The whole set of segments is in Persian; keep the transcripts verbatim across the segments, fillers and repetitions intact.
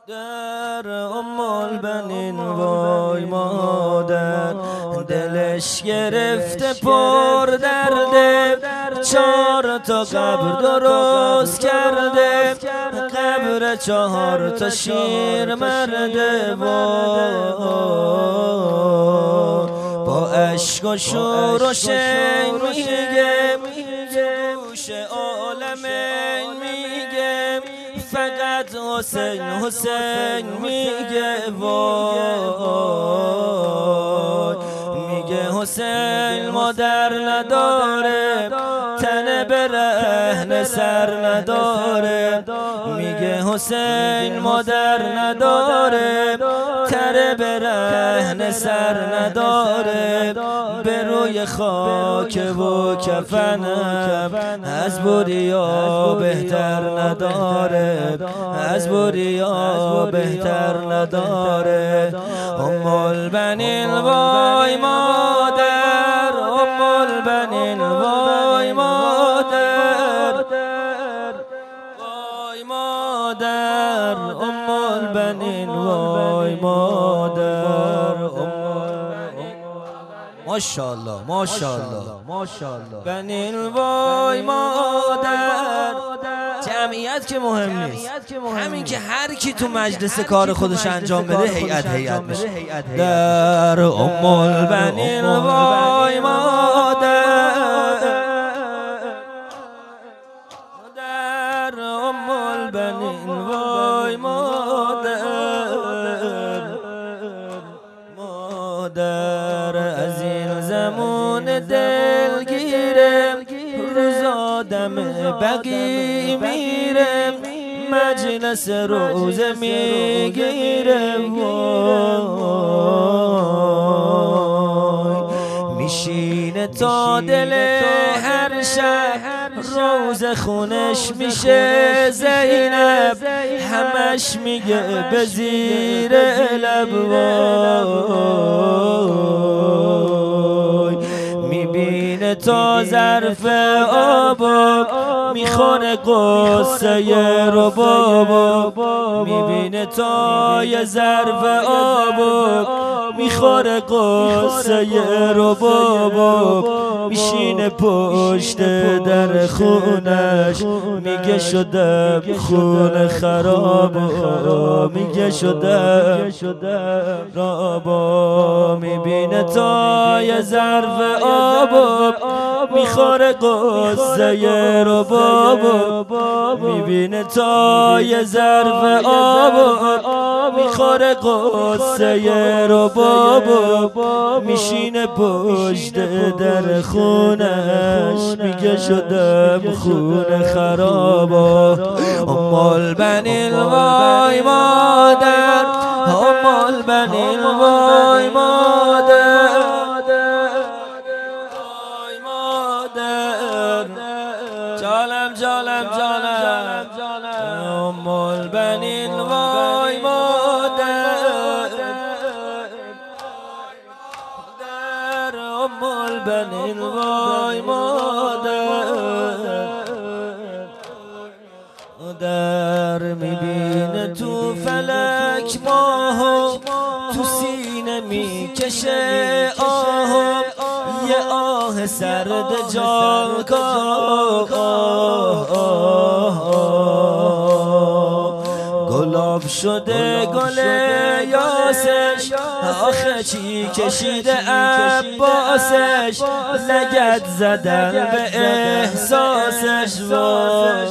در ام البنین وای مادر، دلش گرفته پر درده، چهار تا قبر درست کرده، قبر چهار تا شیر مرده. وای با اشک و شور و شین میگه، گوش عالمین میگه، فقط حسین حسین میگه. وای میگه حسین مادر نداره، تن برهنه سر نداره. میگه حسین مادر نداره، تر برهنه سر نداره. به روی خاک و کفنم از بوریا بهتر نداره، از بوریا بهتر نداره. ام البنین وای مادر، ام البنین وای مادر، وای مادر، ام البنین وای مادر. ماشاءالله ماشاءالله ماشاءالله. بنین وای مادر. جمعیت که مهم نیست، همین که هر کی تو مجلس کار خودش انجام بده هیئت هیئت میشه. در ام البنین وای مادر، در ام البنین وای مادر. مادر از این زمان دلگیرم، روز آدم بقی میرم، مجلس روزه میگیرم. وای میشینه تا دل هر شب، روز خونش میشه زینب، همش میگه به زیر لب. وای میبینه تا ظرف آب، میخونه قصه رباب. میبینه تا یه ظرف آب، میخوره قصه رباب. میشینه پشت در خونش، میگه شدم خون خراب، میگه شدم رابا. میبینه تا یه ظرف آب، میخوره قصه رباب. میبینه تا یه ظرف آب، میخوره قصه رباب. میشینه پشت در خونش، میگه شدم خون خراب. ام البنین وای مادر، ام البنین وای مادر، وای مادر. جانم جانم جانم، ام البنین وای مادر، در ام البنین وای مادر. در میبینه تو فلک ماهو، تو سینه میکشه آهو، یه آه سرد جانکاه. گلاب شده گل یاسش، آخه چی کشیده عباسش، لگد زدن به احساسش. وای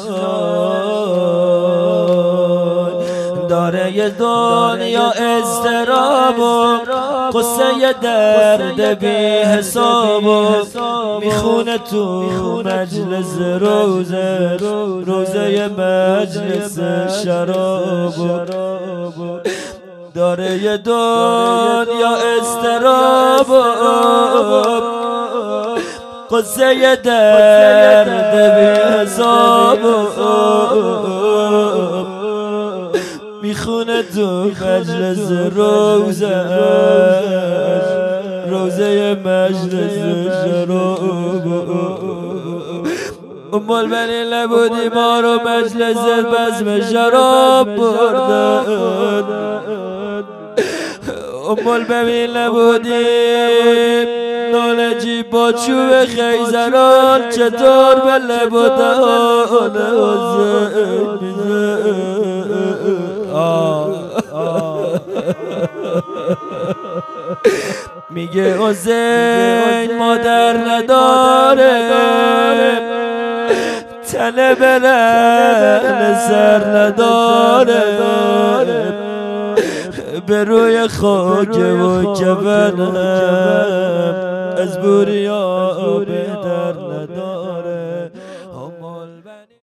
داره یه دنیا اضطراب و قصه درد بی حساب، میخونه تو مجلس روزه، روزه مجلس شراب. داره یه دنیا اضطراب، قصه درد بی حساب، میخونه تو مجلس روزه، روزه مجلس شراب. ام البنین نبودی ما رو مجلس بزم شراب بردن. ام البنین نبودی نالجی با چوب خیزران چطور به لب و دهان حسین میگه حسین مادر نداره تنه بلند سر نداره به روی خاک و کفنم از بوریا به در نداره.